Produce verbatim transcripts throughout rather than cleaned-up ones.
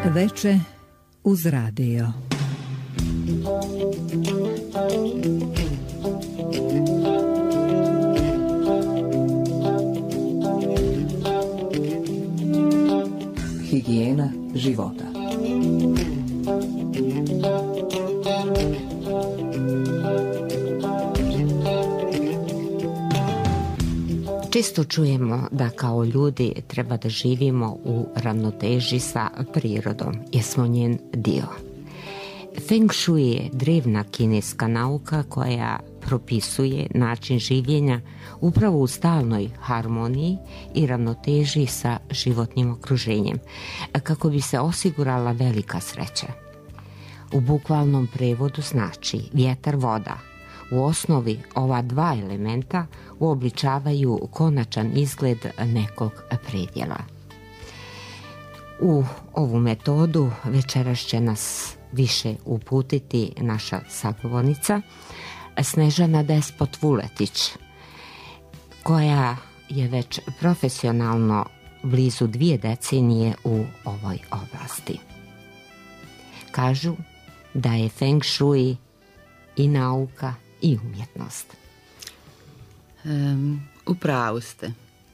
Veče uz radio. Higijena života. Često čujemo da kao ljudi treba da živimo u ravnoteži sa prirodom, jer smo njen dio. Feng Shui je drevna kineska nauka koja propisuje način življenja upravo u stalnoj harmoniji i ravnoteži sa životnim okruženjem, kako bi se osigurala velika sreća. U bukvalnom prevodu znači vjetar, voda. U osnovi ova dva elementa uobličavaju konačan izgled nekog predjela. U ovu metodu večeras će nas više uputiti naša sagovornica Snežana Despot-Vuletić, koja je već profesionalno blizu dvije decenije u ovoj oblasti. Kažu da je Feng Shui i nauka i umjetnost. Um, upravo ste.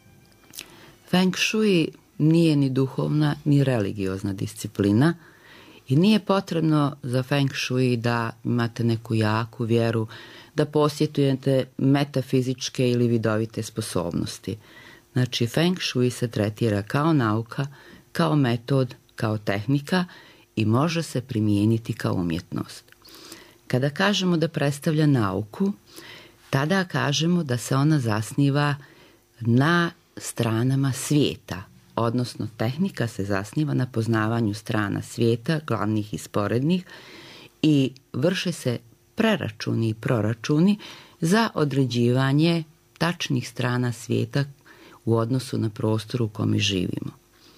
Feng Shui nije ni duhovna ni religiozna disciplina i nije potrebno za Feng Shui da imate neku jaku vjeru, da posjetujete metafizičke ili vidovite sposobnosti. Znači, Feng Shui se tretira kao nauka, kao metod, kao tehnika i može se primijeniti kao umjetnost. Kada kažemo da predstavlja nauku, tada kažemo da se ona zasniva na stranama svijeta, odnosno tehnika se zasniva na poznavanju strana svijeta, glavnih i sporednih, i vrše se preračuni i proračuni za određivanje tačnih strana svijeta u odnosu na prostor u kome živimo.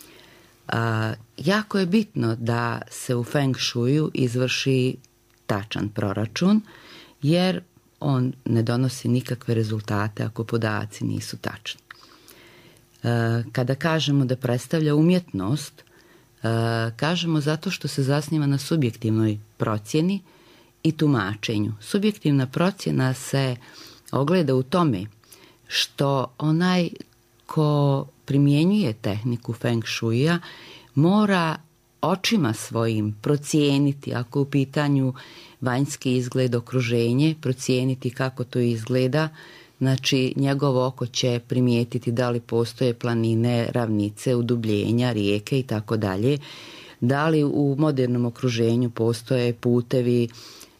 A, jako je bitno da se u Feng Shuiu izvrši tačan proračun, jer on ne donosi nikakve rezultate ako podaci nisu tačni. E, kada kažemo da predstavlja umjetnost, e, kažemo zato što se zasniva na subjektivnoj procjeni i tumačenju. Subjektivna procjena se ogleda u tome što onaj ko primjenjuje tehniku Feng Shuia mora očima svojim procijeniti, ako u pitanju vanjski izgled, okruženje, procijeniti kako to izgleda. Znači, njegovo oko će primijetiti da li postoje planine, ravnice, udubljenja, rijeke i tako dalje. Da li u modernom okruženju postoje putevi,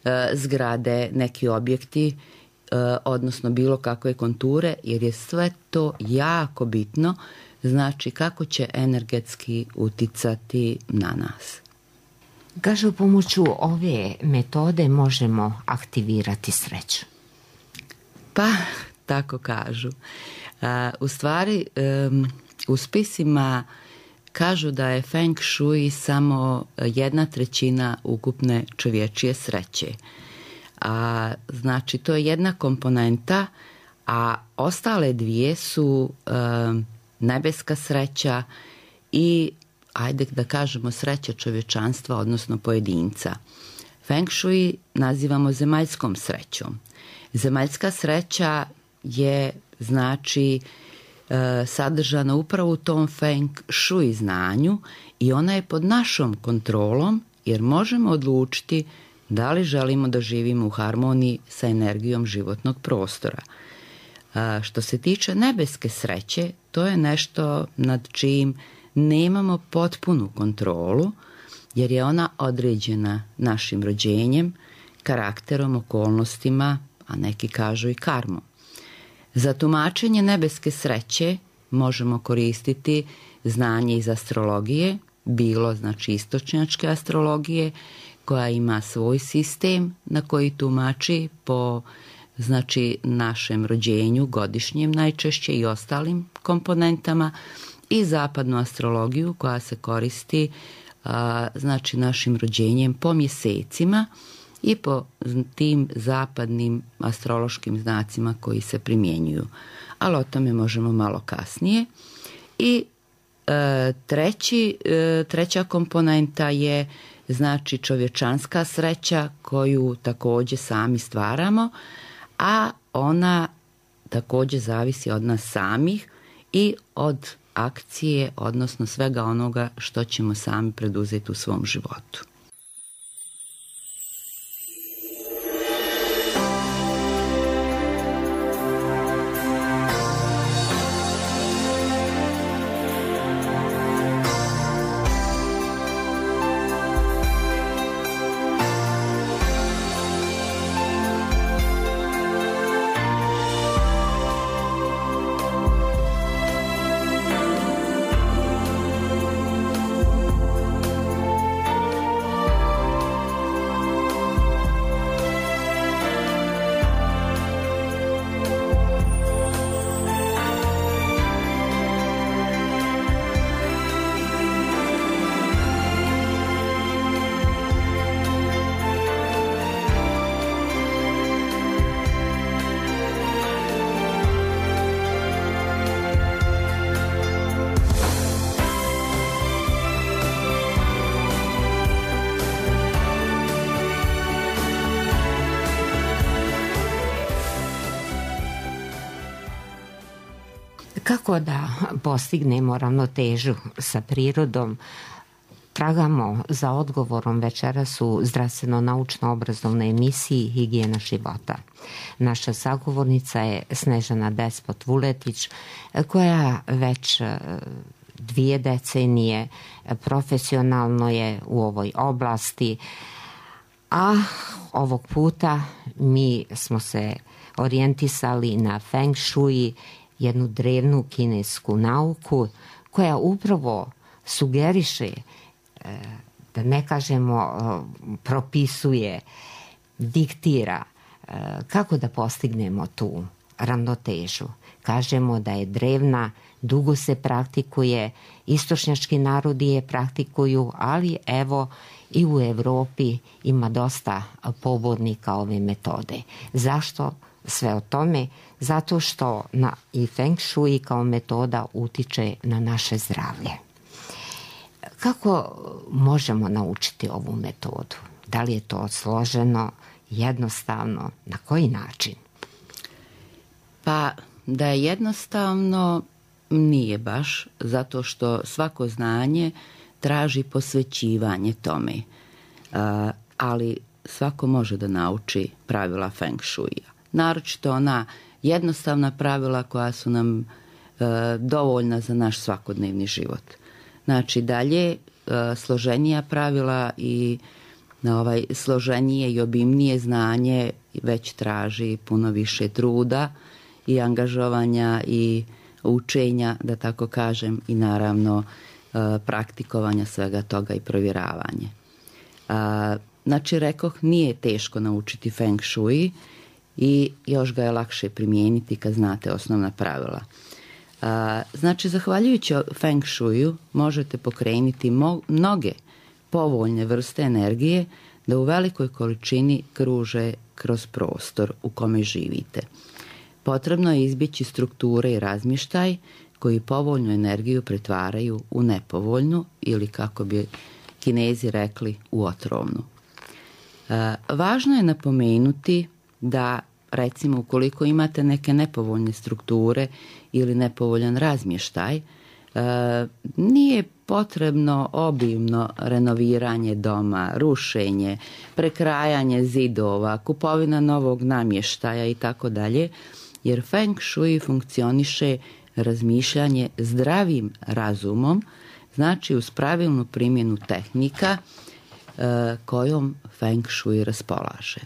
zgrade, neki objekti, odnosno bilo kakve konture, jer je sve to jako bitno. Znači, kako će energetski uticati na nas. Kažu, pomoću ove metode možemo aktivirati sreću. Pa, tako kažu. A, u stvari, um, u spisima kažu da je Feng Shui samo jedna trećina ukupne čovječije sreće. A, znači, to je jedna komponenta, a ostale dvije su um, nebeska sreća i, ajde da kažemo, sreća čovječanstva, odnosno pojedinca. Feng Shui nazivamo zemaljskom srećom. Zemaljska sreća je, znači, sadržana upravo u tom Feng Shui znanju i ona je pod našom kontrolom, jer možemo odlučiti da li želimo da živimo u harmoniji sa energijom životnog prostora. Što se tiče nebeske sreće, to je nešto nad čijim nemamo potpunu kontrolu, jer je ona određena našim rođenjem, karakterom, okolnostima, a neki kažu i karmom. Za tumačenje nebeske sreće možemo koristiti znanje iz astrologije, bilo, znači, istočnjačke astrologije, koja ima svoj sistem na koji tumači po, znači, našem rođenju, godišnjem najčešće i ostalim komponentama, i zapadnu astrologiju koja se koristi, a, znači, našim rođenjem po mjesecima i po tim zapadnim astrološkim znacima koji se primjenjuju. Ali o tome možemo malo kasnije. I Treći, treća komponenta je znači čovječanska sreća koju također sami stvaramo, a ona također zavisi od nas samih i od akcije, odnosno svega onoga što ćemo sami preduzeti u svom životu. Kako da postignemo ravnotežu sa prirodom? Tragamo za odgovorom večeras u zdravstveno-naučno-obrazovnoj emisiji Higijena života. Naša sagovornica je Snežana Despot-Vuletić, koja već dvije decenije profesionalno je u ovoj oblasti, a ovog puta mi smo se orijentisali na Feng Shui, jednu drevnu kinesku nauku koja upravo sugeriše, da ne kažemo propisuje, diktira kako da postignemo tu ravnotežu. Kažemo da je drevna, dugo se praktikuje, istočnjački narodi je praktikuju, ali evo i u Europi ima dosta pobornika ove metode. Zašto? Sve o tome, zato što na i Feng Shui kao metoda utiče na naše zdravlje. Kako možemo naučiti ovu metodu? Da li je to složeno, jednostavno, na koji način? Pa da je jednostavno nije baš, zato što svako znanje traži posvećivanje tome, uh, ali svako može da nauči pravila Feng Shuija. Naročito ona jednostavna pravila koja su nam e, dovoljna za naš svakodnevni život. Znači dalje e, složenija pravila i ovaj, složenije i obimnije znanje već traži puno više truda i angažovanja i učenja, da tako kažem, i naravno e, praktikovanja svega toga i provjeravanje. E, znači rekoh, nije teško naučiti Feng Shui i još ga je lakše primijeniti kad znate osnovna pravila. Znači, zahvaljujući Feng Shuiju možete pokrenuti mnoge povoljne vrste energije da u velikoj količini kruže kroz prostor u kome živite. Potrebno je izbjeći strukture i razmještaj koji povoljnu energiju pretvaraju u nepovoljnu ili, kako bi Kinezi rekli, u otrovnu. Važno je napomenuti da, recimo, ukoliko imate neke nepovoljne strukture ili nepovoljan razmještaj, e, nije potrebno obimno renoviranje doma, rušenje, prekrajanje zidova, kupovina novog namještaja i tako dalje, jer Feng Shui funkcioniše razmišljanje zdravim razumom, znači uz pravilnu primjenu tehnika e, kojom Feng Shui raspolaže.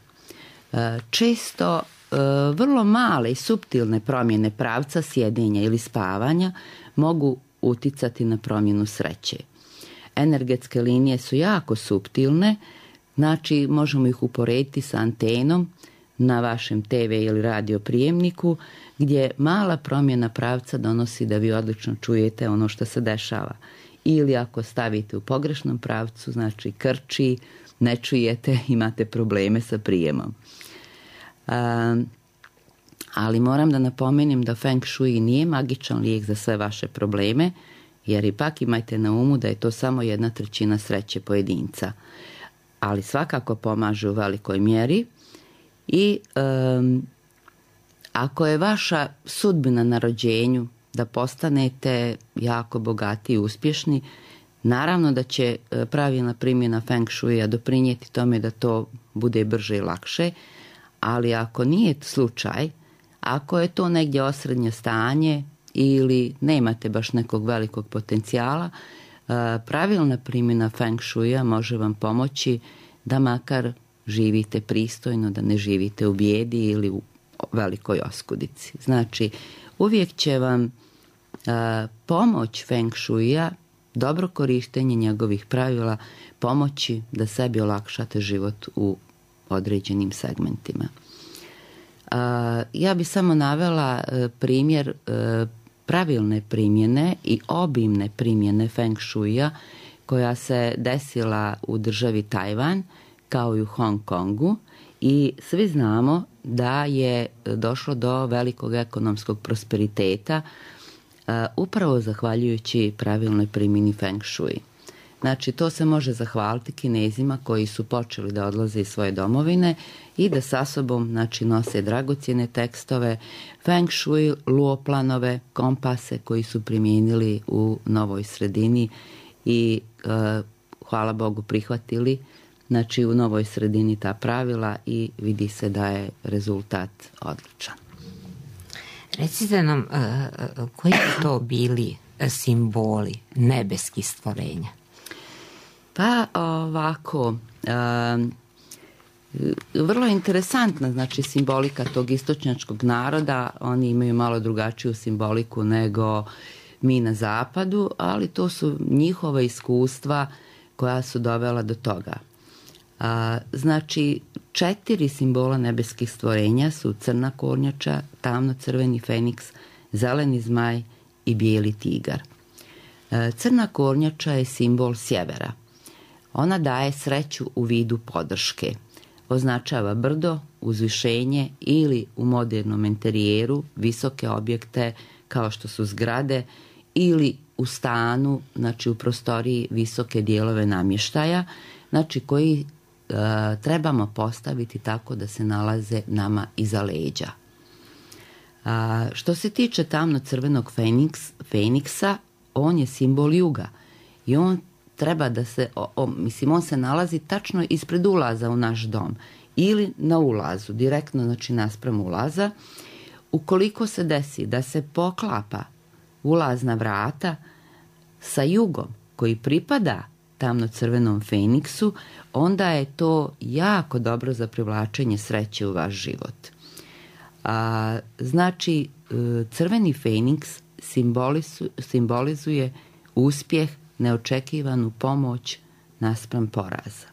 Često vrlo male i suptilne promjene pravca sjedenja ili spavanja mogu uticati na promjenu sreće. Energetske linije su jako suptilne, znači možemo ih uporediti sa antenom na vašem te ve ili radio prijemniku, gdje mala promjena pravca donosi da vi odlično čujete ono što se dešava. Ili ako stavite u pogrešnom pravcu, znači krči, ne čujete, imate probleme sa prijemom. Um, ali moram da napomenem da Feng Shui nije magičan lijek za sve vaše probleme jer ipak imajte na umu da je to samo jedna trećina sreće pojedinca. Ali svakako pomaže u velikoj mjeri i um, ako je vaša sudbina na rođenju da postanete jako bogati i uspješni, naravno da će pravilna primjena Feng Shuija doprinijeti tome da to bude brže i lakše, ali ako nije slučaj, ako je to negdje osrednje stanje ili nemate baš nekog velikog potencijala, pravilna primjena Feng Shuija može vam pomoći da makar živite pristojno, da ne živite u bijedi ili u velikoj oskudici. Znači, uvijek će vam a, pomoć Feng Shuija, dobro korištenje njegovih pravila, pomoći da sebi olakšate život u određenim segmentima. A, ja bi samo navela a, primjer a, pravilne primjene i obimne primjene Feng Shuija koja se desila u državi Tajvan kao i u Hong Kongu, i svi znamo da je došlo do velikog ekonomskog prosperiteta uh, upravo zahvaljujući pravilnoj primjeni Feng Shui. Znači, to se može zahvaliti Kinezima koji su počeli da odlaze iz svoje domovine i da sa sobom, znači, nose dragocjene tekstove, Feng Shui, luo planove, kompase koji su primijenili u novoj sredini i uh, hvala Bogu prihvatili, znači, u novoj sredini ta pravila i vidi se da je rezultat odličan. Recite nam, uh, koji su to bili simboli nebeskih stvorenja? Pa ovako, um, vrlo je interesantna, znači, simbolika tog istočnjačkog naroda. Oni imaju malo drugačiju simboliku nego mi na zapadu, ali to su njihova iskustva koja su dovela do toga. A, znači, četiri simbola nebeskih stvorenja su crna kornjača, tamno-crveni feniks, zeleni zmaj i bijeli tigar. A, crna kornjača je simbol sjevera. Ona daje sreću u vidu podrške. Označava brdo, uzvišenje ili u modernom interijeru visoke objekte kao što su zgrade ili u stanu, znači u prostoriji visoke dijelove namještaja, znači koji e, trebamo postaviti tako da se nalaze nama iza leđa. A, što se tiče tamno-crvenog feniks, feniksa, on je simbol juga i on treba da se, o, o, mislim, on se nalazi tačno ispred ulaza u naš dom ili na ulazu, direktno, znači naspram ulaza. Ukoliko se desi da se poklapa ulazna vrata sa jugom koji pripada tamno-crvenom feniksu, onda je to jako dobro za privlačenje sreće u vaš život. A, znači, crveni feniks simbolizuje uspjeh, neočekivanu pomoć naspram poraza.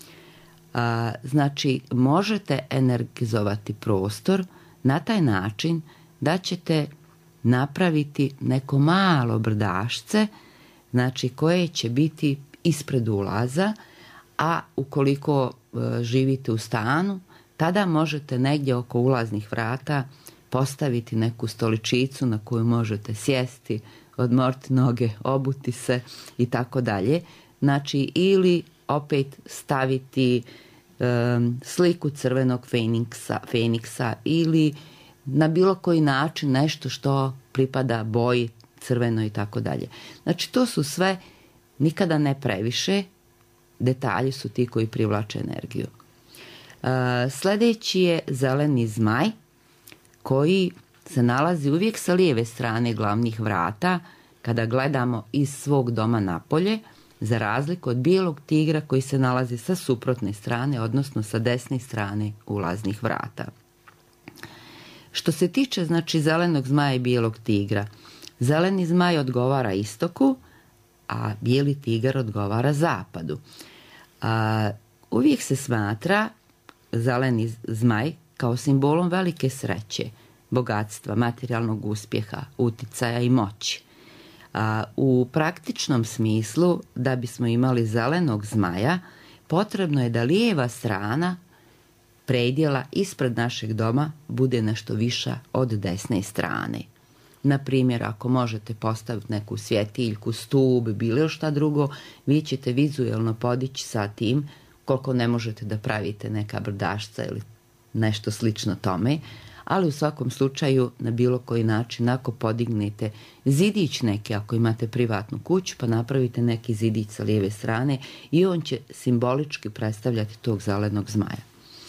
A, znači, možete energizovati prostor na taj način da ćete napraviti neko malo brdašce, znači koje će biti ispred ulaza, a ukoliko e, živite u stanu, tada možete negdje oko ulaznih vrata postaviti neku stoličicu na koju možete sjesti, odmoriti noge, obuti se i tako dalje. Znači, ili opet staviti e, sliku crvenog feniksa, feniksa ili na bilo koji način nešto što pripada boji crveno i tako dalje. Znači, to su sve nikada ne previše, detalji su ti koji privlače energiju. E, sljedeći je zeleni zmaj koji se nalazi uvijek sa lijeve strane glavnih vrata kada gledamo iz svog doma napolje, za razliku od bijelog tigra koji se nalazi sa suprotne strane, odnosno sa desne strane ulaznih vrata. Što se tiče, znači, zelenog zmaja i bijelog tigra, zeleni zmaj odgovara istoku, a bijeli tigar odgovara zapadu. A, uvijek se smatra zeleni zmaj kao simbolom velike sreće, bogatstva, materijalnog uspjeha, uticaja i moći. A, u praktičnom smislu, da bismo imali zelenog zmaja, potrebno je da lijeva strana predjela ispred našeg doma bude nešto viša od desne strane. Na primjer, ako možete postaviti neku svjetiljku, stub, bilo šta drugo, vi ćete vizualno podići sa tim, koliko ne možete da pravite neka brdašca ili nešto slično tome, ali u svakom slučaju na bilo koji način ako podignete zidić neki, ako imate privatnu kuću, pa napravite neki zidić sa lijeve strane i on će simbolički predstavljati tog zelenog zmaja.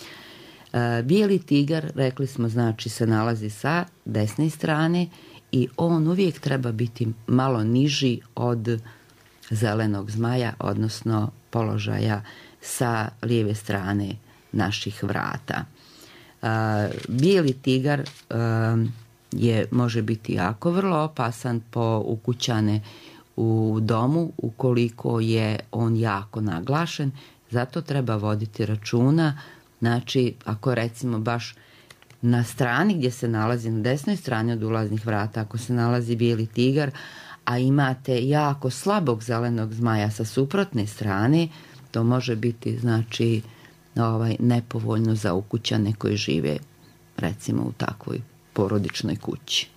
E, bijeli tigar, rekli smo, znači se nalazi sa desne strane i on uvijek treba biti malo niži od zelenog zmaja, odnosno položaja sa lijeve strane naših vrata. Uh, bijeli tigar uh, je, može biti jako vrlo opasan po ukućane u domu ukoliko je on jako naglašen, zato treba voditi računa. Znači, ako recimo baš na strani gdje se nalazi, na desnoj strani od ulaznih vrata, ako se nalazi bijeli tigar, a imate jako slabog zelenog zmaja sa suprotne strane, to može biti, znači, ovaj, nepovoljno za ukućane koji žive, recimo, u takvoj porodičnoj kući.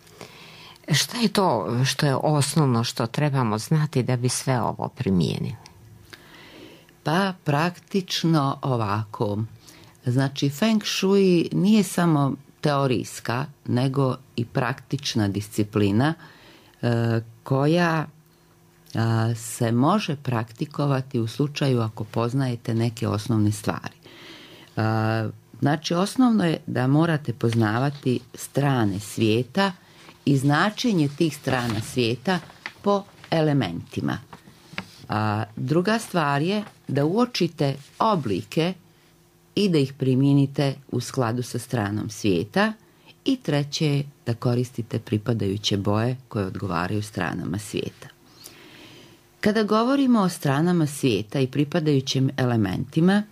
Šta je to što je osnovno što trebamo znati da bi sve ovo primijenili? Pa praktično ovako. Znači, Feng Shui nije samo teorijska, nego i praktična disciplina e, koja a, se može praktikovati u slučaju ako poznajete neke osnovne stvari. A, znači, osnovno je da morate poznavati strane svijeta i značenje tih strana svijeta po elementima. A, druga stvar je da uočite oblike i da ih primijenite u skladu sa stranom svijeta. I treće je da koristite pripadajuće boje koje odgovaraju stranama svijeta. Kada govorimo o stranama svijeta i pripadajućim elementima,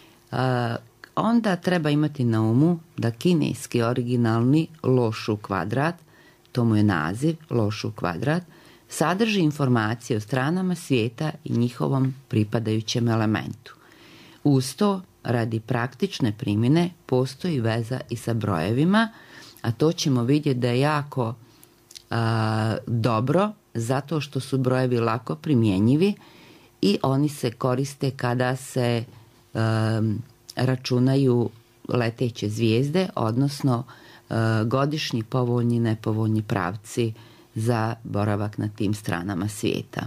onda treba imati na umu da kineski originalni Lo Shu kvadrat, to mu je naziv, Lo Shu kvadrat, sadrži informacije o stranama svijeta i njihovom pripadajućem elementu. Uz to, radi praktične primjene, postoji veza i sa brojevima, a to ćemo vidjeti da je jako a, dobro, zato što su brojevi lako primjenjivi i oni se koriste kada se a, računaju leteće zvijezde, odnosno a, godišnji povoljni i nepovoljni pravci za boravak na tim stranama svijeta.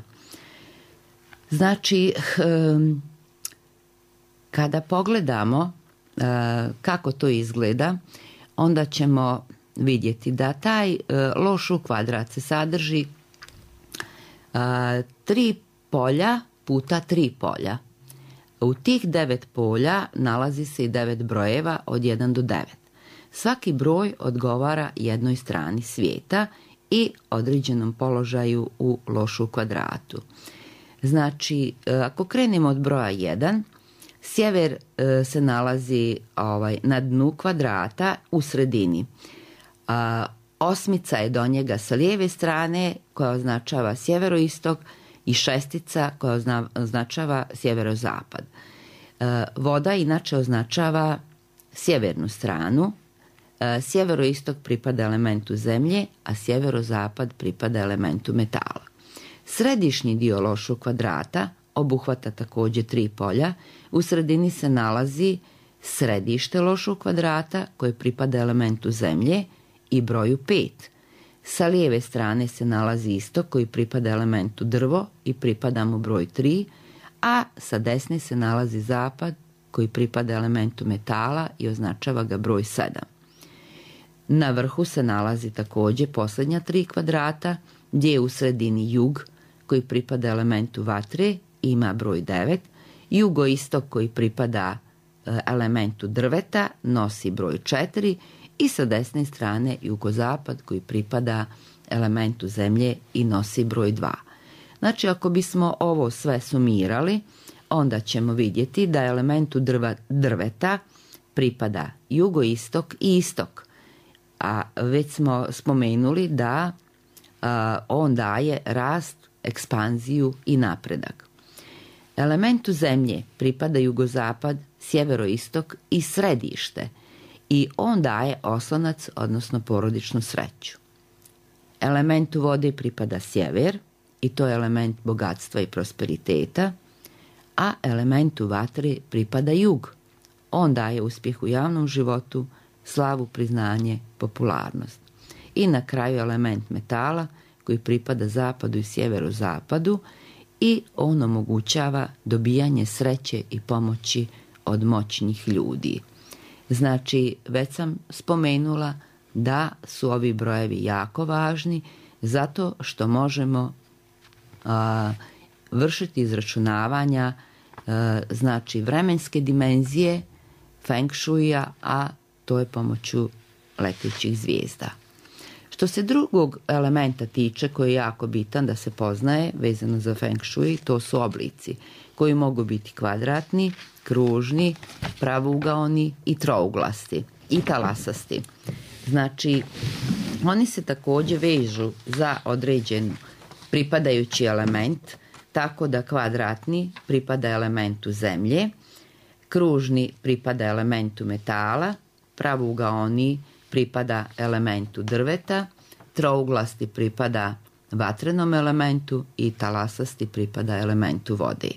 Znači, hm, kada pogledamo uh, kako to izgleda, onda ćemo vidjeti da taj uh, Lo Shu kvadrat se sadrži uh, tri polja puta tri polja. U tih devet polja nalazi se i devet brojeva od jedan do devet. Svaki broj odgovara jednoj strani svijeta i određenom položaju u Lo Shu kvadratu. Znači, uh, ako krenemo od broja jedan, sjever e, se nalazi ovaj, na dnu kvadrata u sredini. A, osmica je do njega sa lijeve strane koja označava sjeveroistok i šestica koja ozna, označava sjeverozapad. E, voda inače označava sjevernu stranu. E, sjeveroistok pripada elementu zemlje, a sjeverozapad pripada elementu metala. Središnji dio Lo Shu kvadrata obuhvata također tri polja. U sredini se nalazi središte Lo Shu kvadrata koje pripada elementu zemlje i broju pet. Sa lijeve strane se nalazi istok koji pripada elementu drvo i pripada mu broj tri, a sa desne se nalazi zapad koji pripada elementu metala i označava ga broj sedam. Na vrhu se nalazi također posljednja tri kvadrata gdje je u sredini jug koji pripada elementu vatre, ima broj devet, jugoistok koji pripada elementu drveta nosi broj četiri i sa desne strane jugozapad koji pripada elementu zemlje i nosi broj dva. Znači, ako bismo ovo sve sumirali, onda ćemo vidjeti da elementu drva, drveta pripada jugoistok i istok. A već smo spomenuli da a, on daje rast, ekspanziju i napredak. Elementu zemlje pripada jugozapad, sjeveroistok i središte i on daje oslonac, odnosno porodičnu sreću. Elementu vode pripada sjever i to je element bogatstva i prosperiteta, a elementu vatre pripada jug. On daje uspjeh u javnom životu, slavu, priznanje, popularnost. I na kraju element metala koji pripada zapadu i sjeverozapadu i on omogućava dobijanje sreće i pomoći od moćnih ljudi. Znači, već sam spomenula da su ovi brojevi jako važni zato što možemo a, vršiti izračunavanja a, znači vremenske dimenzije Feng Shuija, a to je pomoću letećih zvijezda. Što se drugog elementa tiče, koji je jako bitan da se poznaje vezano za Feng Shui, to su oblici koji mogu biti kvadratni, kružni, pravougaoni i trouglasti i talasasti. Znači, oni se također vežu za određen pripadajući element, tako da kvadratni pripada elementu zemlje, kružni pripada elementu metala, pravougaoni pripada elementu drveta, trouglasti pripada vatrenom elementu i talasasti pripada elementu vode.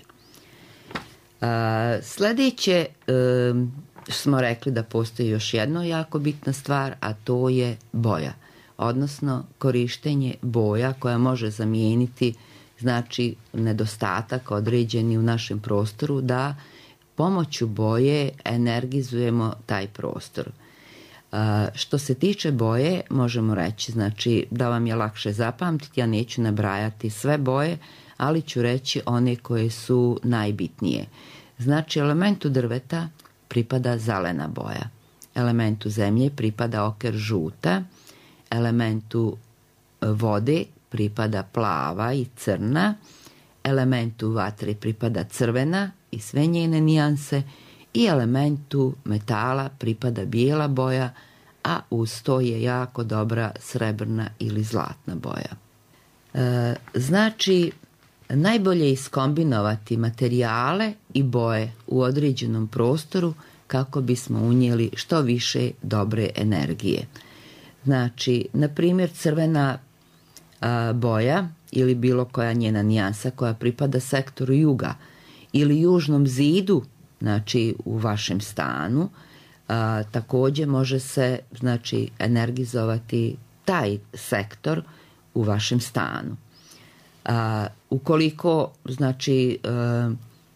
Uh, sljedeće uh, smo rekli da postoji još jedna jako bitna stvar, a to je boja, odnosno korištenje boja koja može zamijeniti znači nedostatak određeni u našem prostoru, da pomoću boje energizujemo taj prostor. Uh, što se tiče boje, možemo reći znači da vam je lakše zapamtiti, ja neću nabrajati sve boje, ali ću reći one koje su najbitnije. Znači, elementu drveta pripada zelena boja, elementu zemlje pripada oker žuta, elementu vode pripada plava i crna, elementu vatre pripada crvena i sve njene nijanse i elementu metala pripada bijela boja, a uz to je jako dobra srebrna ili zlatna boja. E, znači, najbolje je iskombinovati materijale i boje u određenom prostoru kako bismo unijeli što više dobre energije. Znači, na primjer, crvena a, boja ili bilo koja njena nijansa koja pripada sektoru juga ili južnom zidu, znači u vašem stanu, a, također može se znači energizovati taj sektor u vašem stanu. A, ukoliko znači a,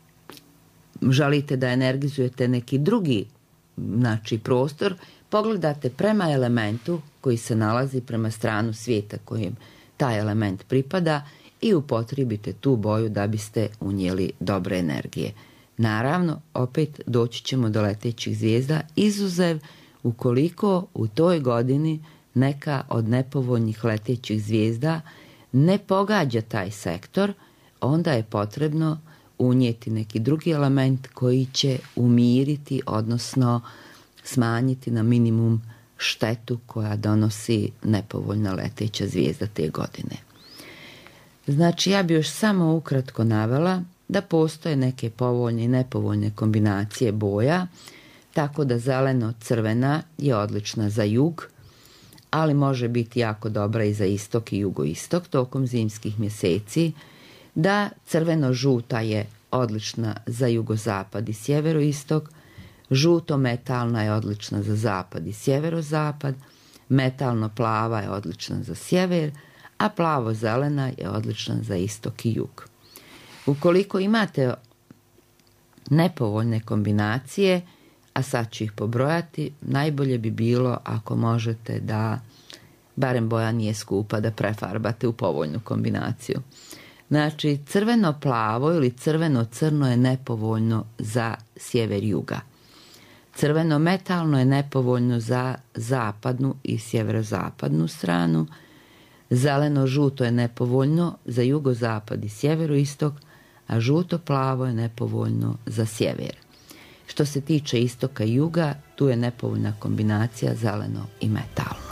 želite da energizujete neki drugi znači prostor, pogledate prema elementu koji se nalazi prema stranu svijeta kojem taj element pripada i upotrijebite tu boju da biste unijeli dobre energije. Naravno, opet doći ćemo do letećih zvijezda, izuzev ukoliko u toj godini neka od nepovoljnih letećih zvijezda ne pogađa taj sektor, onda je potrebno unijeti neki drugi element koji će umiriti, odnosno smanjiti na minimum štetu koja donosi nepovoljna leteća zvijezda te godine. Znači, ja bi još samo ukratko navela da postoje neke povoljne i nepovoljne kombinacije boja, tako da zeleno-crvena je odlična za jug, ali može biti jako dobra i za istok i jugoistok tokom zimskih mjeseci, da crveno-žuta je odlična za jugozapad i sjeveroistok, žuto-metalna je odlična za zapad i sjeverozapad, metalno-plava je odlična za sjever, a plavo-zelena je odlična za istok i jug. Ukoliko imate nepovoljne kombinacije, a sad ću ih pobrojati, najbolje bi bilo ako možete da, barem boja nije skupa, da prefarbate u povoljnu kombinaciju. Znači, crveno-plavo ili crveno-crno je nepovoljno za sjever-juga. Crveno-metalno je nepovoljno za zapadnu i sjeverozapadnu stranu. Zeleno-žuto je nepovoljno za jugozapad i sjeveroistok, a žuto-plavo je nepovoljno za sjever. Što se tiče istoka i juga, tu je nepovoljna kombinacija zeleno i metalno.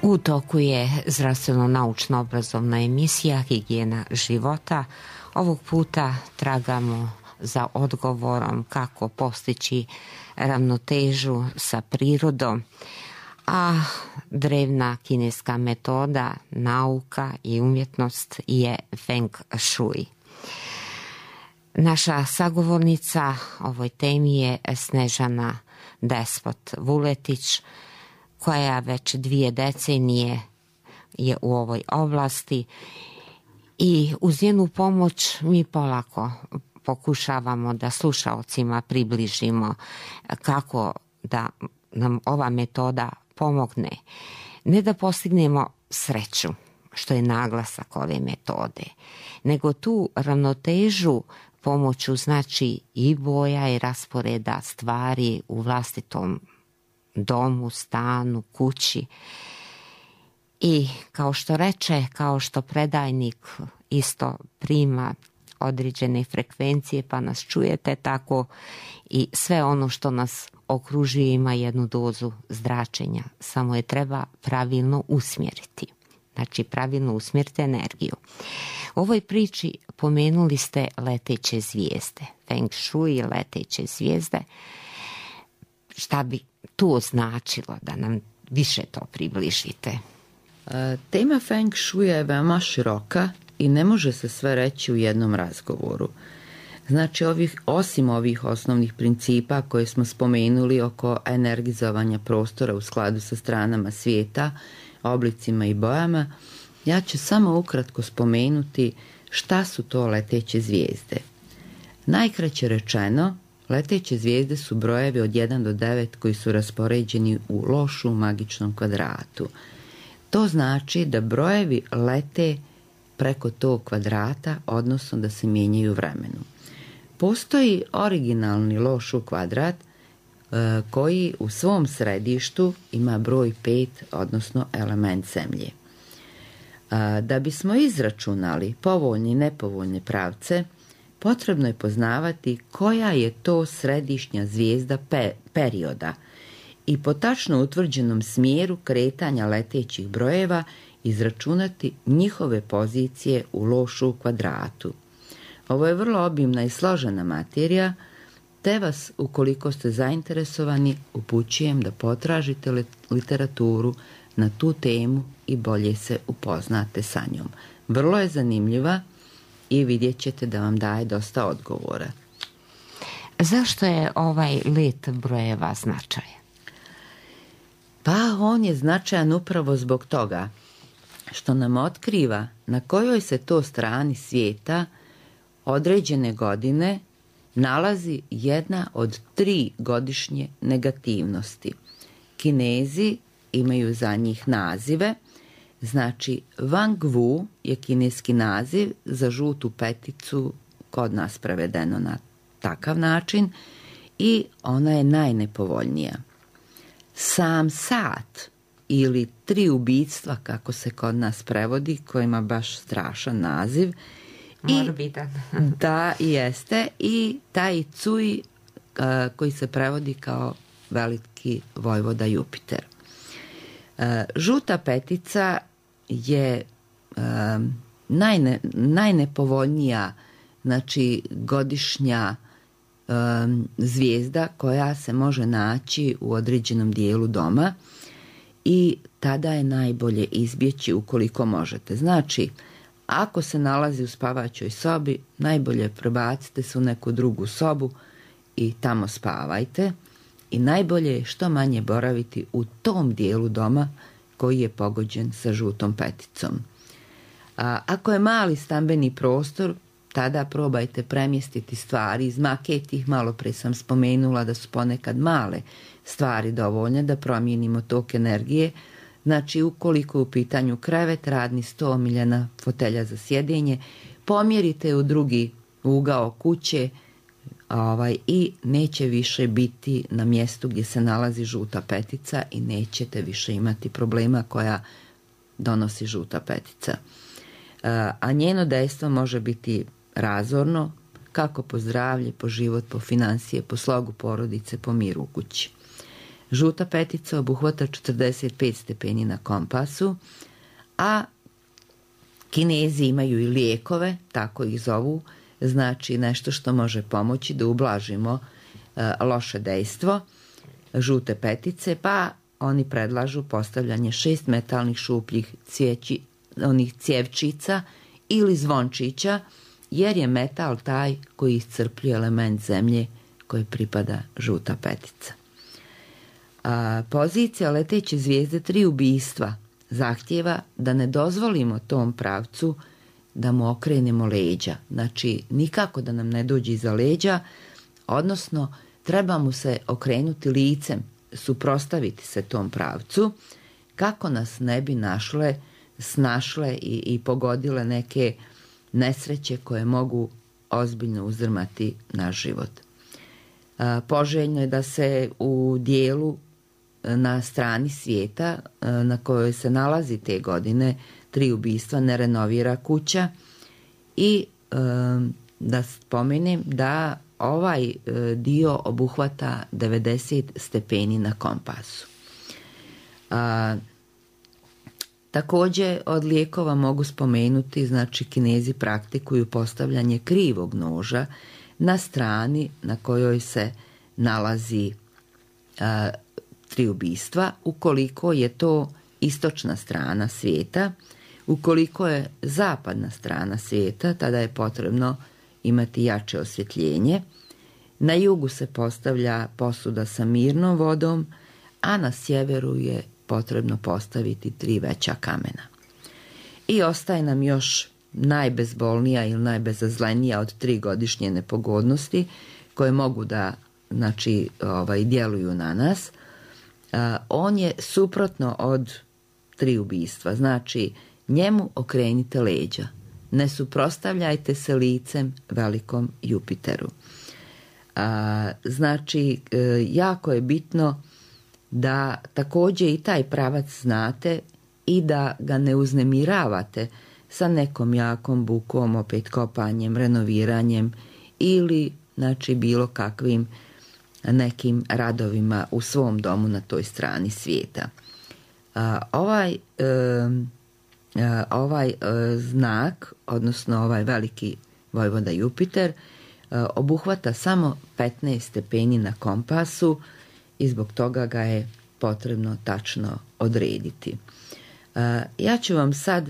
U toku je zdravstveno-naučna obrazovna emisija Higijena života. Ovog puta tragamo za odgovorom kako postići ravnotežu sa prirodom, a drevna kineska metoda, nauka i umjetnost je Feng Shui. Naša sagovornica ovoj temi je Snežana Despot Vuletić, koja već dvije decenije je u ovoj oblasti i uz njenu pomoć mi polako pokušavamo da slušaocima približimo kako da nam ova metoda pomogne. Ne da postignemo sreću, što je naglasak ove metode, nego tu ravnotežu pomoću znači i boja i rasporeda stvari u vlastitom domu, stanu, kući. I kao što reče, kao što predajnik isto prima određene frekvencije pa nas čujete, tako i sve ono što nas okružuje ima jednu dozu zračenja, samo je treba pravilno usmjeriti. Znači pravilno usmjeriti energiju. U ovoj priči pomenuli ste leteće zvijezde, Feng Shui, leteće zvijezde. Šta bi to značilo da nam više to približite? Tema Feng Shui je veoma široka i ne može se sve reći u jednom razgovoru. Znači, ovih, osim ovih osnovnih principa koje smo spomenuli oko energizovanja prostora u skladu sa stranama svijeta, oblicima i bojama, ja ću samo ukratko spomenuti šta su to leteće zvijezde. Najkraće rečeno, leteće zvijezde su brojevi od jedan do devet koji su raspoređeni u lošu magičnom kvadratu. To znači da brojevi lete preko tog kvadrata, odnosno da se mijenjaju u vremenu. Postoji originalni lošu kvadrat e, koji u svom središtu ima broj pet, odnosno element zemlje. E, da bismo izračunali povoljne i nepovoljne pravce, potrebno je poznavati koja je to središnja zvijezda pe, perioda i po tačno utvrđenom smjeru kretanja letećih brojeva izračunati njihove pozicije u lošu kvadratu. Ovo je vrlo obimna i složena materija, te vas, ukoliko ste zainteresovani, upućujem da potražite literaturu na tu temu i bolje se upoznate sa njom. Vrlo je zanimljiva i vidjet ćete da vam daje dosta odgovora. Zašto je ovaj let brojeva značajan? Pa on je značajan upravo zbog toga što nam otkriva na kojoj se to strani svijeta određene godine nalazi jedna od tri godišnje negativnosti. Kinezi imaju za njih nazive, znači Wang Wu je kineski naziv za žutu peticu, kod nas prevedeno na takav način, i ona je najnepovoljnija. Sam sat ili tri ubijstva, kako se kod nas prevodi, koji ima baš strašan naziv, Morbidan. Da, jeste. I taj Cuj uh, koji se prevodi kao veliki vojvoda Jupiter. Uh, žuta petica je uh, najne, najnepovoljnija, znači godišnja um, zvijezda koja se može naći u određenom dijelu doma i tada je najbolje izbjeći ukoliko možete. Znači, ako se nalazi u spavaćoj sobi, najbolje prebacite se u neku drugu sobu i tamo spavajte. I najbolje je što manje boraviti u tom dijelu doma koji je pogođen sa žutom peticom. A ako je mali stambeni prostor, tada probajte premjestiti stvari, izmaketi ih. Malo pre sam spomenula da su ponekad male stvari dovoljne da promijenimo tok energije. Znači, ukoliko je u pitanju krevet, radni sto, omiljena fotelja za sjedenje, pomjerite u drugi ugao kuće ovaj, i neće više biti na mjestu gdje se nalazi žuta petica i nećete više imati problema koja donosi žuta petica. A njeno dejstvo može biti razorno, kako po zdravlje, po život, po financije, po slogu porodice, po miru u kući. Žuta petica obuhvata četrdeset pet stepeni na kompasu, a Kinezi imaju i lijekove, tako ih zovu, znači nešto što može pomoći da ublažimo e, loše dejstvo žute petice, pa oni predlažu postavljanje šest metalnih šupljih cvijeći, onih cjevčica ili zvončića, jer je metal taj koji iscrpljuje element zemlje koji pripada žuta petica. A, pozicija leteće zvijezde tri ubistva zahtjeva da ne dozvolimo tom pravcu da mu okrenemo leđa. Znači, nikako da nam ne dođe iza leđa, odnosno treba mu se okrenuti licem, suprotstaviti se tom pravcu, kako nas ne bi našle, snašle i, i pogodile neke nesreće koje mogu ozbiljno uzdrmati naš život. A, poželjno je da se u dijelu na strani svijeta na kojoj se nalazi te godine tri ubistva ne renovira kuća i e, da spomenem da ovaj e, dio obuhvata devedeset stepeni na kompasu. A, također od lijekova mogu spomenuti, znači Kinezi praktikuju postavljanje krivog noža na strani na kojoj se nalazi a, tri ubistva, ukoliko je to istočna strana svijeta. Ukoliko je zapadna strana svijeta, tada je potrebno imati jače osvjetljenje. Na jugu se postavlja posuda sa mirnom vodom, a na sjeveru je potrebno postaviti tri veća kamena. I ostaje nam još najbezbolnija ili najbezazlenija od tri godišnje nepogodnosti koje mogu da, znači, ovaj, djeluju na nas. Uh, on je suprotno od tri ubistva, znači njemu okrenite leđa, ne suprotstavljajte se licem velikom Jupiteru. Uh, znači uh, jako je bitno da također i taj pravac znate i da ga ne uznemiravate sa nekom jakom bukom, opet kopanjem, renoviranjem ili, znači, bilo kakvim nekim radovima u svom domu na toj strani svijeta. A, ovaj e, a, ovaj e, znak, odnosno ovaj veliki vojvoda Jupiter, e, obuhvata samo petnaest stepeni na kompasu i zbog toga ga je potrebno tačno odrediti. E, ja ću vam sad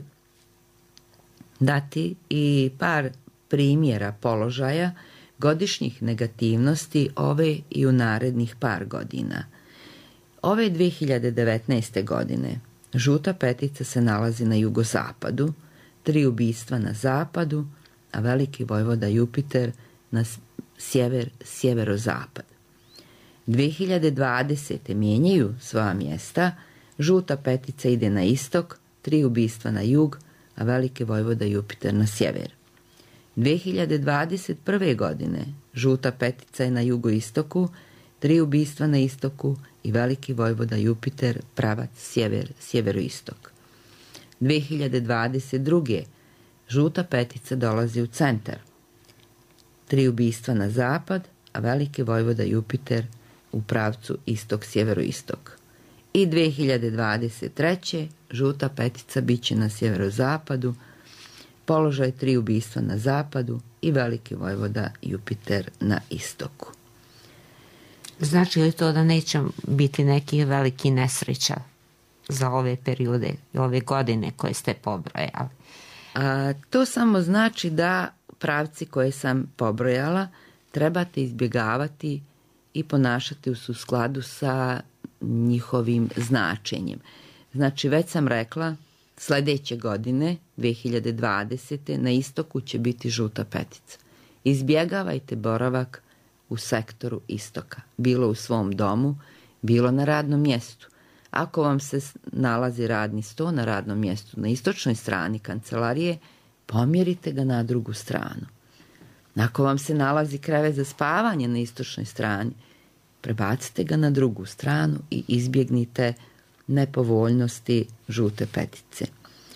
dati i par primjera položaja godišnjih negativnosti ove i u narednih par godina. Ove dvije hiljade devetnaeste. godine žuta petica se nalazi na jugozapadu, tri ubistva na zapadu, a veliki vojvoda Jupiter na sjever, sjeverozapad. dvije hiljade dvadesete. mijenjaju svoja mjesta, žuta petica ide na istok, tri ubistva na jug, a veliki vojvoda Jupiter na sjever. dvije hiljade dvadeset prve. godine žuta petica je na jugoistoku, tri ubistva na istoku i veliki vojvoda Jupiter pravac sjever, sjeveroistok. dvije hiljade dvadeset druge. žuta petica dolazi u centar, tri ubistva na zapad, a veliki vojvoda Jupiter u pravcu istok, sjeveroistok. I dvije hiljade dvadeset treće. žuta petica bit će na sjeverozapadu, položaj tri ubistva na zapadu i veliki vojvoda Jupiter na istoku. Znači li to da neće biti neki veliki nesreća za ove periode, ove godine koje ste pobrojali? A, to samo znači da pravci koje sam pobrojala trebate izbjegavati i ponašati u skladu sa njihovim značenjem. Znači, već sam rekla, sljedeće godine, dvije hiljade dvadesete. na istoku će biti žuta petica. Izbjegavajte boravak u sektoru istoka, bilo u svom domu, bilo na radnom mjestu. Ako vam se nalazi radni sto na radnom mjestu na istočnoj strani kancelarije, pomjerite ga na drugu stranu. Ako vam se nalazi krevet za spavanje na istočnoj strani, prebacite ga na drugu stranu i izbjegnite nepovoljnosti žute petice.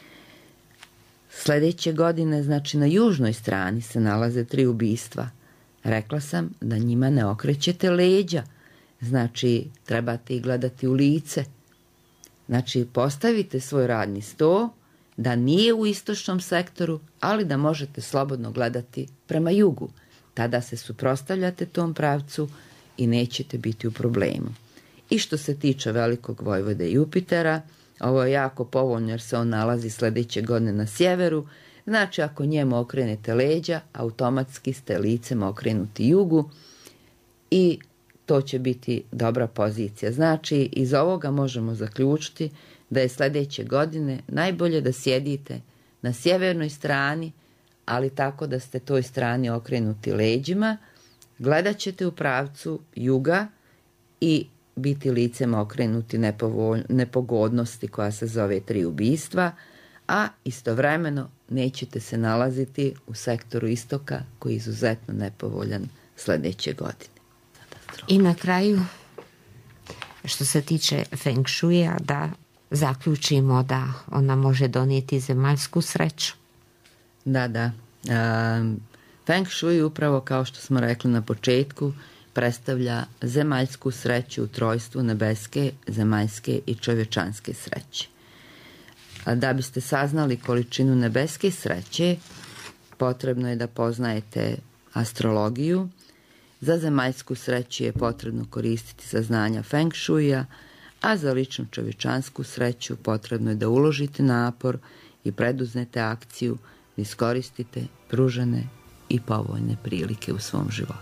Sljedeće godine, znači na južnoj strani se nalaze tri ubistva. Rekla sam da njima ne okrećete leđa, Znači, trebate ih gledati u lice. Znači, postavite svoj radni sto da nije u istočnom sektoru, ali da možete slobodno gledati prema jugu. Tada se suprotstavljate tom pravcu i nećete biti u problemu. I što se tiče velikog vojvode Jupitera, ovo je jako povoljno jer se on nalazi sljedeće godine na sjeveru. Znači, ako njemu okrenete leđa, automatski ste licem okrenuti jugu i to će biti dobra pozicija. Znači, iz ovoga možemo zaključiti da je sljedeće godine najbolje da sjedite na sjevernoj strani, ali tako da ste toj strani okrenuti leđima, gledat ćete u pravcu juga i biti licem okrenuti nepovolj, nepogodnosti koja se zove tri ubistva, a istovremeno nećete se nalaziti u sektoru istoka koji je izuzetno nepovoljan sljedeće godine. I na kraju, što se tiče Feng Shuija, da zaključimo da ona može donijeti zemaljsku sreću. Da, da. Um, Feng Shui upravo kao što smo rekli na početku predstavlja zemaljsku sreću u trojstvu nebeske, zemaljske i čovječanske sreće. A da biste saznali količinu nebeske sreće, potrebno je da poznajete astrologiju. Za zemaljsku sreću je potrebno koristiti saznanja Feng Shuija, a za ličnu čovječansku sreću potrebno je da uložite napor i preduznete akciju, da iskoristite pružene i povoljne prilike u svom životu.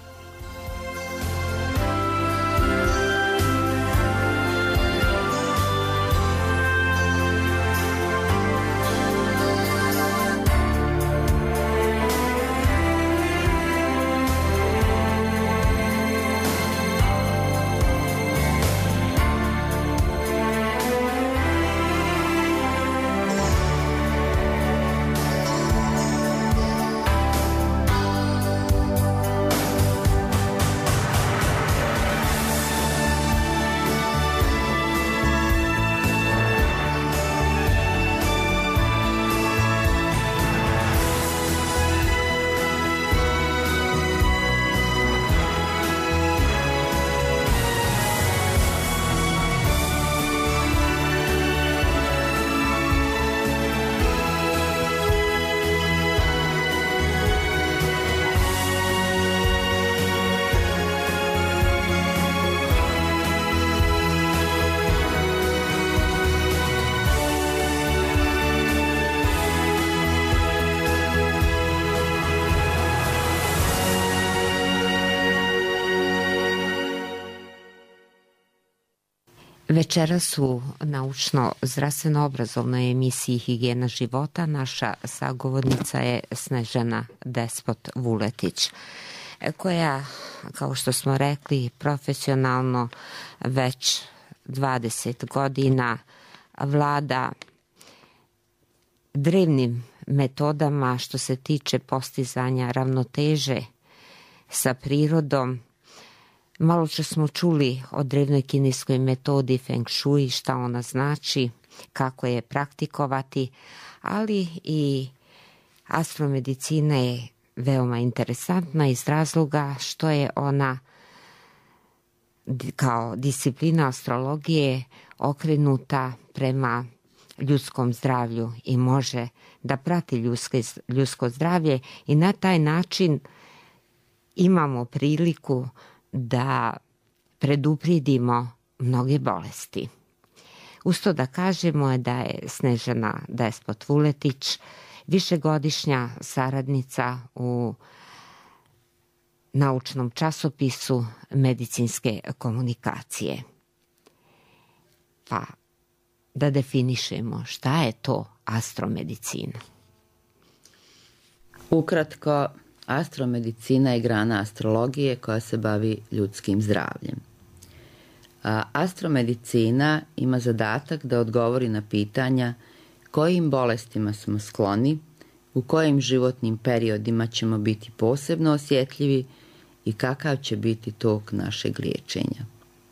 Večeras u naučno-zdravstveno-obrazovnoj emisiji Higijena života naša sagovornica je Snežana Despot-Vuletić, koja, kao što smo rekli, profesionalno već dvadeset godina vlada drevnim metodama što se tiče postizanja ravnoteže sa prirodom. Malo što smo čuli o drevnoj kineskoj metodi Feng Shui, šta ona znači, kako je praktikovati, ali i astromedicina je veoma interesantna iz razloga što je ona kao disciplina astrologije okrenuta prema ljudskom zdravlju i može da prati ljudske, ljudsko zdravlje i na taj način imamo priliku da predupredimo mnoge bolesti. Usto da kažemo je da je Snežana Despot-Vuletić višegodišnja saradnica u naučnom časopisu medicinske komunikacije. Pa da definišemo šta je to astromedicina. Ukratko, astromedicina je grana astrologije koja se bavi ljudskim zdravljem. A astromedicina ima zadatak da odgovori na pitanja kojim bolestima smo skloni, u kojim životnim periodima ćemo biti posebno osjetljivi i kakav će biti tok našeg liječenja.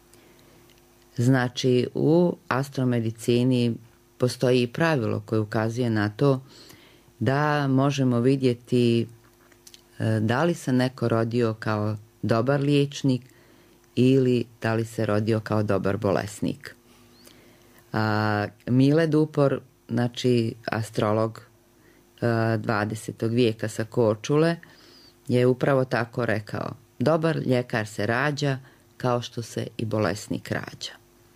Znači, u astromedicini postoji i pravilo koje ukazuje na to da možemo vidjeti da li se neko rodio kao dobar liječnik ili da li se rodio kao dobar bolesnik. A, Mile Dupor, znači astrolog a, dvadesetog vijeka sa Korčule, je upravo tako rekao: dobar ljekar se rađa kao što se i bolesnik rađa.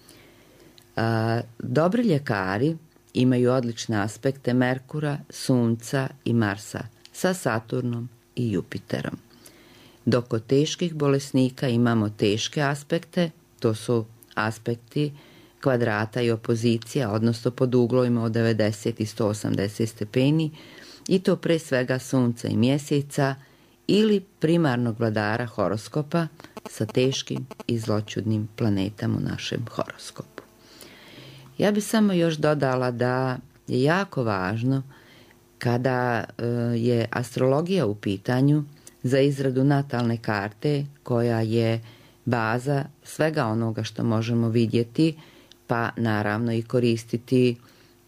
A, dobri ljekari imaju odlične aspekte Merkura, Sunca i Marsa sa Saturnom i Jupiterom. Dok kod teških bolesnika imamo teške aspekte, to su aspekti kvadrata i opozicija, odnosno pod uglovima od devedeset i sto osamdeset stepeni, i to pre svega Sunca i Mjeseca ili primarnog vladara horoskopa sa teškim i zloćudnim planetama u našem horoskopu. Ja bih samo još dodala da je jako važno kada je astrologija u pitanju za izradu natalne karte, koja je baza svega onoga što možemo vidjeti, pa naravno i koristiti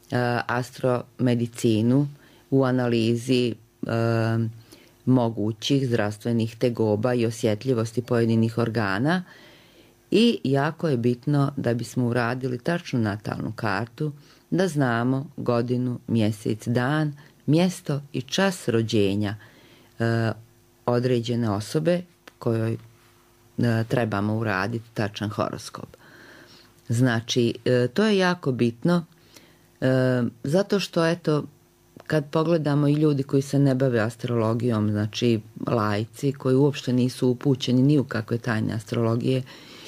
astromedicinu u analizi mogućih zdravstvenih tegoba i osjetljivosti pojedinih organa. I jako je bitno da bismo uradili tačnu natalnu kartu, da znamo godinu, mjesec, dan, mjesto i čas rođenja e, određene osobe kojoj e, trebamo uraditi tačan horoskop. Znači, e, to je jako bitno, e, zato što, eto, kad pogledamo i ljudi koji se ne bave astrologijom, znači laici koji uopšte nisu upućeni ni u kakve tajne astrologije,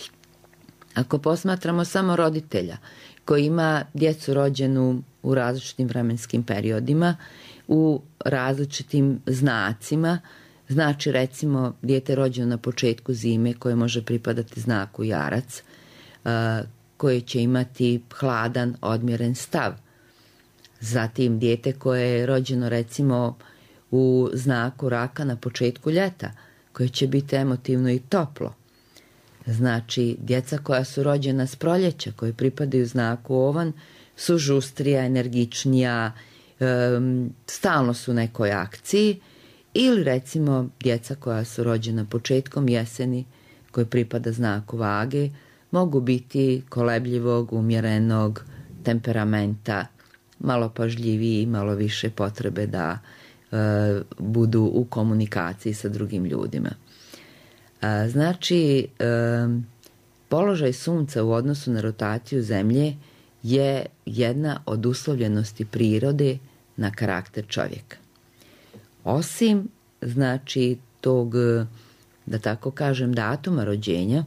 ako posmatramo samo roditelja koji ima djecu rođenu u različitim vremenskim periodima, u različitim znacima, znači recimo dijete rođeno na početku zime koje može pripadati znaku Jarac, koje će imati hladan, odmjeren stav. Zatim dijete koje je rođeno recimo u znaku Raka na početku ljeta, koje će biti emotivno i toplo. Znači, djeca koja su rođena s proljeća, koje pripadaju znaku Ovan, su žustrija, energičnija, um, stalno su u nekoj akciji, ili recimo djeca koja su rođena početkom jeseni, koje pripada znaku Vage, mogu biti kolebljivog, umjerenog temperamenta, malo pažljiviji, malo više potrebe da uh, budu u komunikaciji sa drugim ljudima. Znači, položaj Sunca u odnosu na rotaciju Zemlje je jedna od uslovljenosti prirode na karakter čovjeka. Osim, znači, tog, da tako kažem, datuma rođenja,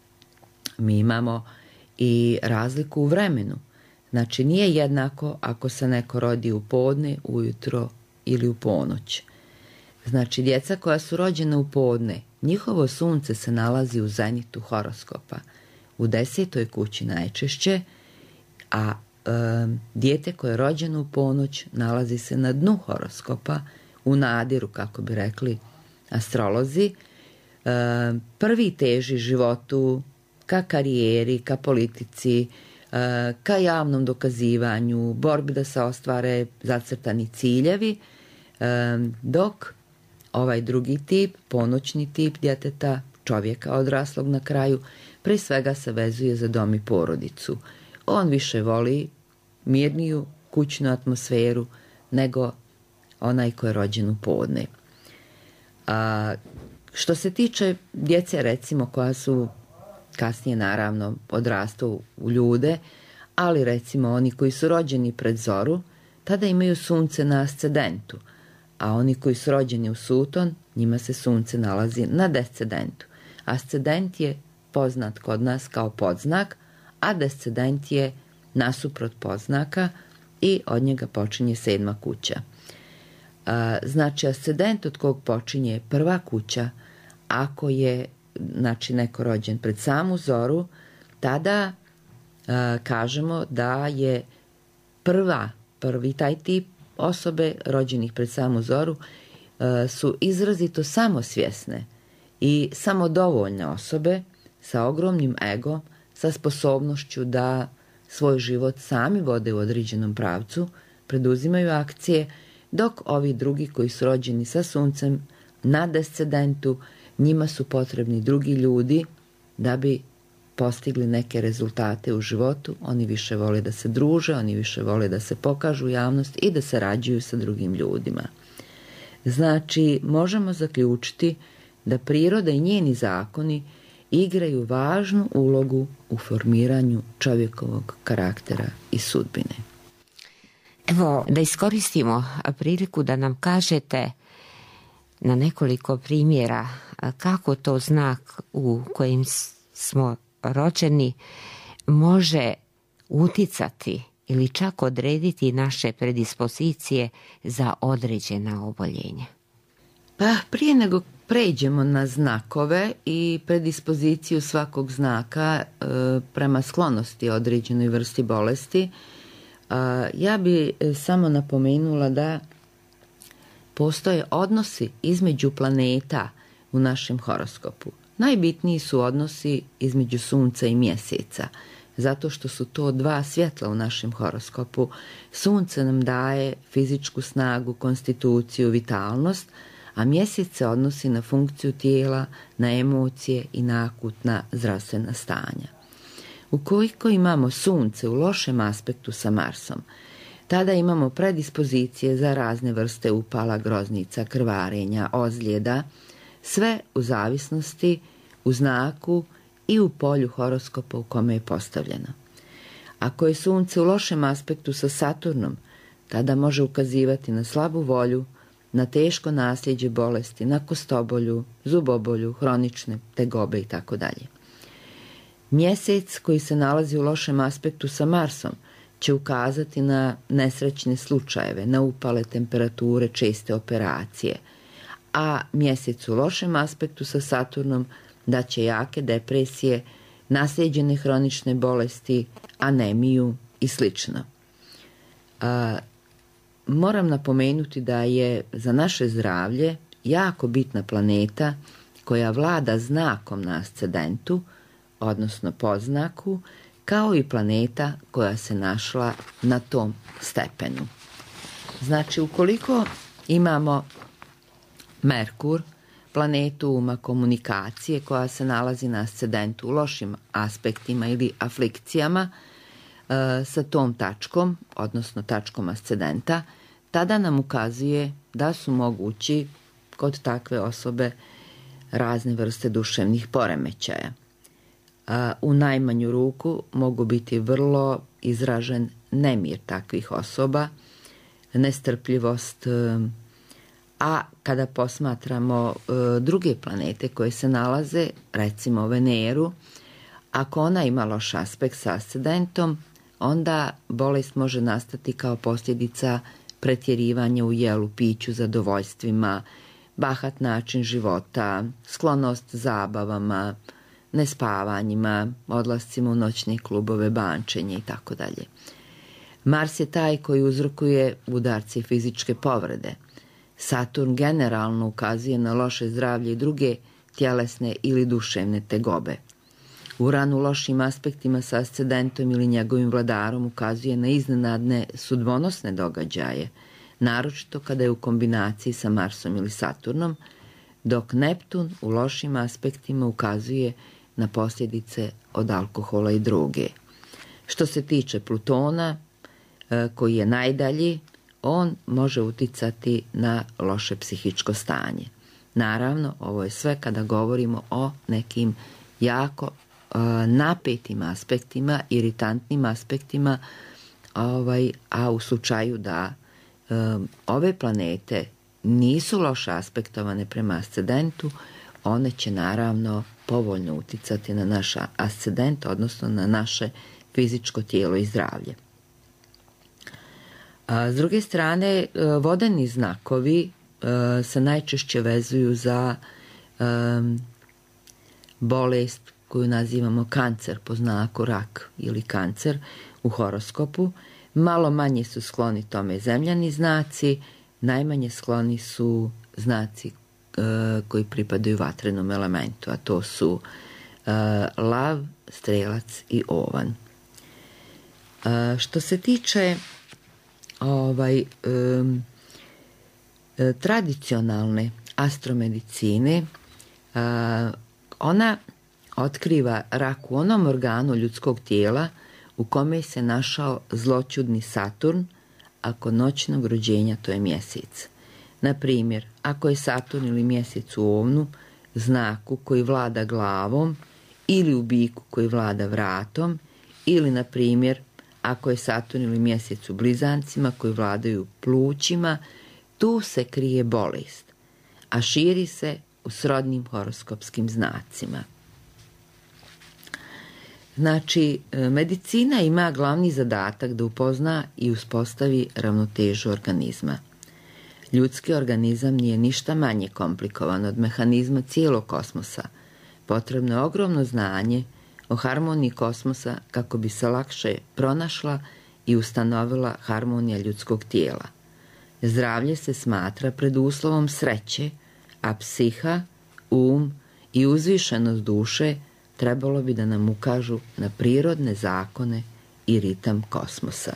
mi imamo i razliku u vremenu. Znači, nije jednako ako se neko rodi u podne, ujutro ili u ponoć. Znači, djeca koja su rođena u podne, njihovo sunce se nalazi u zenitu horoskopa, u desetoj kući najčešće, a e, dijete koje je rođeno u ponoć nalazi se na dnu horoskopa, u nadiru, kako bi rekli astrolozi. E, prvi teži životu ka karijeri, ka politici, e, ka javnom dokazivanju, borbi da se ostvare zacrtani ciljevi, e, dok ovaj drugi tip, ponoćni tip djeteta, čovjeka odraslog na kraju, pre svega se vezuje za dom i porodicu. On više voli mirniju kućnu atmosferu nego onaj koji je rođen u podne. A, što se tiče djece, recimo, koja su kasnije naravno odrastu u ljude, ali recimo oni koji su rođeni pred zoru, tada imaju sunce na ascendentu, a oni koji su rođeni u suton, njima se sunce nalazi na descendentu. Ascendent je poznat kod nas kao podznak, a descendent je nasuprot podznaka i od njega počinje sedma kuća. Znači, ascendent od kog počinje prva kuća, ako je, znači, neko rođen pred samu zoru, tada a, kažemo da je prva, prvi taj tip osobe rođenih pred samu zoru a, su izrazito samosvjesne i samodovoljne osobe sa ogromnim egom, sa sposobnošću da svoj život sami vode u određenom pravcu, preduzimaju akcije, dok ovi drugi koji su rođeni sa suncem na descendentu, njima su potrebni drugi ljudi da bi postigli neke rezultate u životu. Oni više vole da se druže, oni više vole da se pokažu u javnost i da sarađuju sa drugim ljudima. Znači, možemo zaključiti da priroda i njeni zakoni igraju važnu ulogu u formiranju čovjekovog karaktera i sudbine. Evo, da iskoristimo priliku da nam kažete na nekoliko primjera kako to znak u kojem smo rođeni može uticati ili čak odrediti naše predispozicije za određena oboljenja. Pa prije nego pređemo na znakove i predispoziciju svakog znaka e, prema sklonosti određenoj vrsti bolesti, e, ja bi samo napomenula da postoje odnosi između planeta u našem horoskopu. Najbitniji su odnosi između Sunca i Mjeseca, zato što su to dva svjetla u našem horoskopu. Sunce nam daje fizičku snagu, konstituciju, vitalnost, a Mjesec se odnosi na funkciju tijela, na emocije i na akutna zdravstvena stanja. Ukoliko imamo Sunce u lošem aspektu sa Marsom, tada imamo predispozicije za razne vrste upala, groznica, krvarenja, ozljeda, sve u zavisnosti u znaku i u polju horoskopa u kome je postavljeno. Ako je Sunce u lošem aspektu sa Saturnom, tada može ukazivati na slabu volju, na teško nasljeđe bolesti, na kostobolju, zubobolju, hronične tegobe itd. Mjesec koji se nalazi u lošem aspektu sa Marsom će ukazati na nesrećne slučajeve, na upale temperature, česte operacije, a mjesec u lošem aspektu sa Saturnom daće jake depresije, naslijeđene hronične bolesti, anemiju i slično. A, moram napomenuti da je za naše zdravlje jako bitna planeta koja vlada znakom na ascendentu, odnosno podznaku, kao i planeta koja se našla na tom stepenu. Znači, ukoliko imamo Merkur, planetu uma komunikacije koja se nalazi na ascendentu u lošim aspektima ili aflikcijama e, sa tom tačkom, odnosno tačkom ascendenta, tada nam ukazuje da su mogući kod takve osobe razne vrste duševnih poremećaja. E, u najmanju ruku mogu biti vrlo izražen nemir takvih osoba, nestrpljivost, a kada posmatramo e, druge planete koje se nalaze, recimo Veneru, ako ona ima loš aspekt sa ascendentom, onda bolest može nastati kao posljedica pretjerivanja u jelu, piću, zadovoljstvima, bahat način života, sklonost zabavama, nespavanjima, odlascima u noćne klubove, bančenje itd. Mars je taj koji uzrokuje udarce i fizičke povrede. Saturn generalno ukazuje na loše zdravlje i druge tjelesne ili duševne tegobe. Uran u lošim aspektima sa ascendentom ili njegovim vladarom ukazuje na iznenadne sudbonosne događaje, naročito kada je u kombinaciji sa Marsom ili Saturnom, dok Neptun u lošim aspektima ukazuje na posljedice od alkohola i druge. Što se tiče Plutona, koji je najdalji, on može uticati na loše psihičko stanje. Naravno, ovo je sve kada govorimo o nekim jako uh, napetim aspektima, iritantnim aspektima, ovaj, a u slučaju da um, ove planete nisu loše aspektovane prema ascendentu, one će naravno povoljno uticati na naš ascendent, odnosno na naše fizičko tijelo i zdravlje. A s druge strane, vodeni znakovi e, se najčešće vezuju za e, bolest koju nazivamo kancer po znaku rak ili kancer u horoskopu. Malo manje su skloni tome zemljani znaci, najmanje skloni su znaci e, koji pripadaju vatrenom elementu, a to su e, lav, strelac i ovan. E, što se tiče ovaj um, tradicionalne astromedicine, uh, ona otkriva rak u onom organu ljudskog tijela u kome se našao zloćudni Saturn, a kod noćnog rođenja to je mjesec. Na primjer, ako je Saturn ili mjesec u ovnu, znaku koji vlada glavom, ili u biku koji vlada vratom, ili, na primjer, ako je Saturn ili mjesec u blizancima koji vladaju plućima, tu se krije bolest, a širi se u srodnim horoskopskim znacima. Znači, medicina ima glavni zadatak da upozna i uspostavi ravnotežu organizma. Ljudski organizam nije ništa manje komplikovan od mehanizma cijelog kosmosa. Potrebno je ogromno znanje o harmoniji kosmosa kako bi se lakše pronašla i ustanovila harmonija ljudskog tijela. Zdravlje se smatra preduslovom sreće, a psiha, um i uzvišenost duše trebalo bi da nam ukažu na prirodne zakone i ritam kosmosa.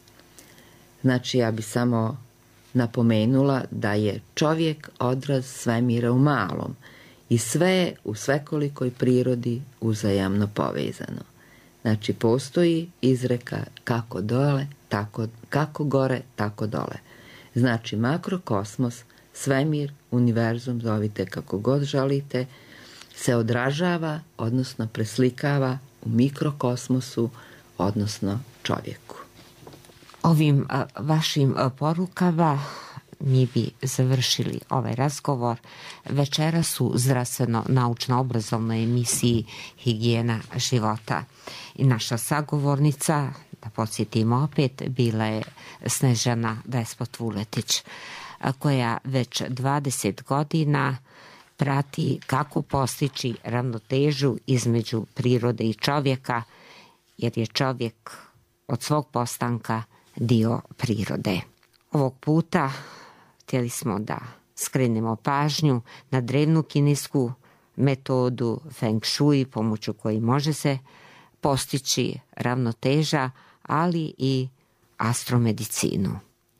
Znači, ja bi samo napomenula da je čovjek odraz svemira u malom i sve je u svekolikoj prirodi uzajamno povezano. Znači, postoji izreka kako dole, tako, kako gore, tako dole. Znači, makrokosmos, svemir, univerzum, zovite kako god želite, se odražava, odnosno preslikava u mikrokosmosu, odnosno čovjeku. Ovim a, vašim a, porukama mi bi završili ovaj razgovor. Večeras u zdravstveno-naučno-obrazovnoj emisiji Higijena života. I naša sagovornica, da podsjetimo opet, bila je Snežana Despot-Vuletić, koja već dvadeset godina prati kako postići ravnotežu između prirode i čovjeka, jer je čovjek od svog postanka dio prirode. Ovog puta htjeli smo da skrenemo pažnju na drevnu kinesku metodu Feng Shui, pomoću koji može se postići ravnoteža, ali i astromedicinu.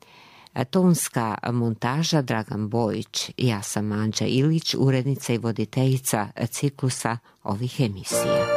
Tonska montaža Dragan Bojić, ja sam Anđa Ilić, urednica i voditeljica ciklusa ovih emisija.